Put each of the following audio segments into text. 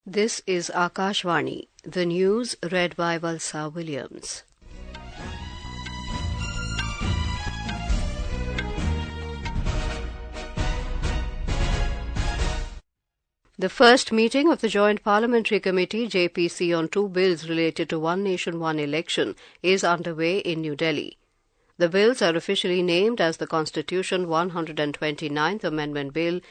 This is Akashvani, the news read by Valsa Williams. The first meeting of the Joint Parliamentary Committee JPC on two bills related to One Nation, One Election is underway in New Delhi. The bills are officially named as the Constitution 129th Amendment Bill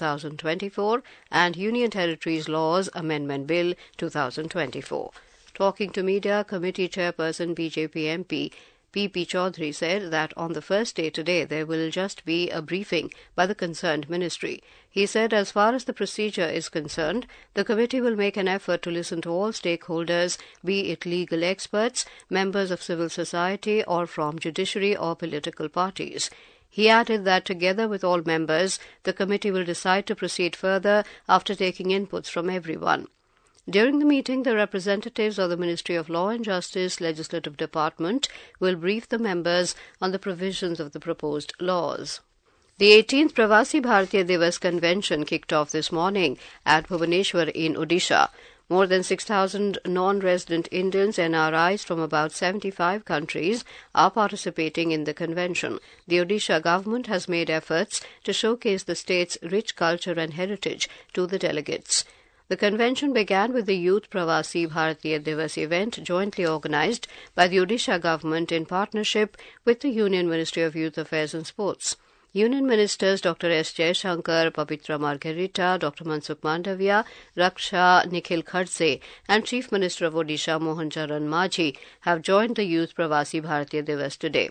2024 and Union Territories Laws Amendment Bill 2024. Talking to media, Committee Chairperson BJP MP P.P. Chaudhary said that on the first day today there will just be a briefing by the concerned ministry. He said as far as the procedure is concerned, the committee will make an effort to listen to all stakeholders, be it legal experts, members of civil society or from judiciary or political parties. He added that together with all members, the committee will decide to proceed further after taking inputs from everyone. During the meeting, the representatives of the Ministry of Law and Justice Legislative Department will brief the members on the provisions of the proposed laws. The 18th Pravasi Bharatiya Divas Convention kicked off this morning at Bhubaneswar in Odisha. More than 6,000 non-resident Indians NRIs from about 75 countries are participating in the convention. The Odisha government has made efforts to showcase the state's rich culture and heritage to the delegates. The convention began with the Youth Pravasi Bharatiya Divas event jointly organized by the Odisha government in partnership with the Union Ministry of Youth Affairs and Sports. Union Ministers Dr. S. Jaishankar, Pavitra Margherita, Dr. Mansukh Mandavia, Raksha Nikhil Khadse and Chief Minister of Odisha Mohan Charan Majhi have joined the Youth Pravasi Bharatiya Divas today.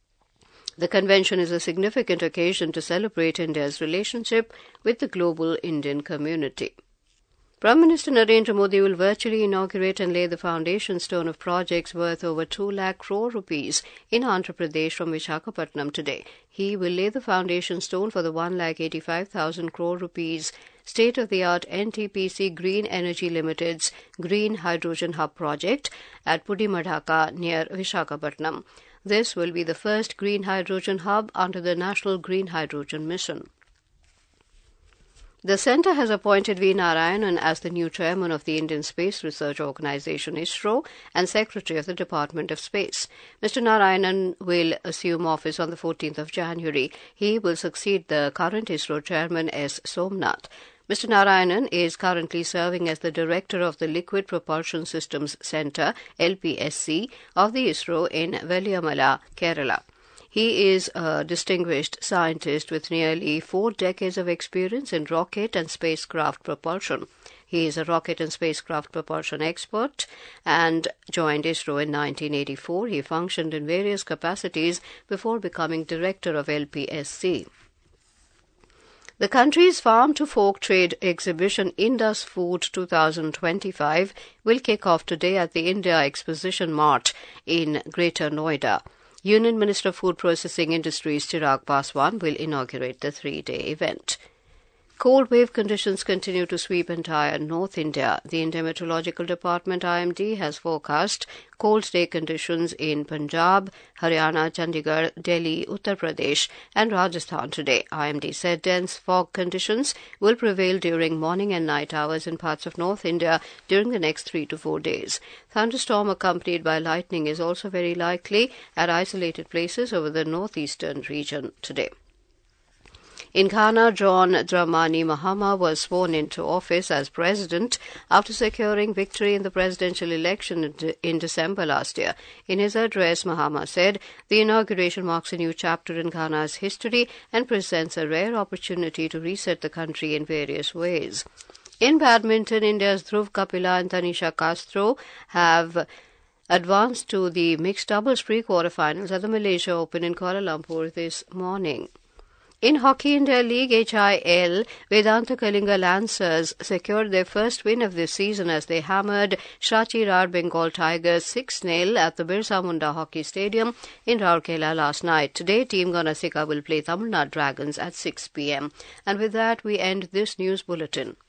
The convention is a significant occasion to celebrate India's relationship with the global Indian community. Prime Minister Narendra Modi will virtually inaugurate and lay the foundation stone of projects worth over 2 lakh crore rupees in Andhra Pradesh from Visakhapatnam today. He will lay the foundation stone for the 1,85,000 crore rupees state-of-the-art NTPC Green Energy Limited's Green Hydrogen Hub project at Pudimadhaka near Visakhapatnam. This will be the first green hydrogen hub under the National Green Hydrogen Mission. The Centre has appointed V. Narayanan as the new chairman of the Indian Space Research Organisation ISRO and Secretary of the Department of Space. Mr. Narayanan will assume office on the 14th of January. He will succeed the current ISRO chairman S. Somnath. Mr. Narayanan is currently serving as the Director of the Liquid Propulsion Systems Centre, LPSC, of the ISRO in Velliyammala, Kerala. He is a distinguished scientist with nearly 4 decades of experience in rocket and spacecraft propulsion. He is a rocket and spacecraft propulsion expert and joined ISRO in 1984. He functioned in various capacities before becoming director of LPSC. The country's farm-to-fork trade exhibition Indus Food 2025 will kick off today at the India Exposition Mart in Greater Noida. Union Minister of Food Processing Industries Chirag Paswan will inaugurate the 3-day event. Cold wave conditions continue to sweep entire North India. The Indian Meteorological Department IMD has forecast cold day conditions in Punjab, Haryana, Chandigarh, Delhi, Uttar Pradesh and Rajasthan today. IMD said dense fog conditions will prevail during morning and night hours in parts of North India during the next 3 to 4 days. Thunderstorm accompanied by lightning is also very likely at isolated places over the northeastern region today. In Ghana, John Dramani Mahama was sworn into office as president after securing victory in the presidential election in December last year. In his address, Mahama said the inauguration marks a new chapter in Ghana's history and presents a rare opportunity to reset the country in various ways. In badminton, India's Dhruv Kapila and Tanisha Castro have advanced to the mixed doubles pre-quarterfinals at the Malaysia Open in Kuala Lumpur this morning. In Hockey India League HIL, Vedanta Kalinga Lancers secured their first win of this season as they hammered Shachi Rar Bengal Tigers 6-0 at the Birsa Munda Hockey Stadium in Rourkela last night. Today, Team Ganasika will play Tamil Nadu Dragons at 6 p.m. And with that, we end this news bulletin.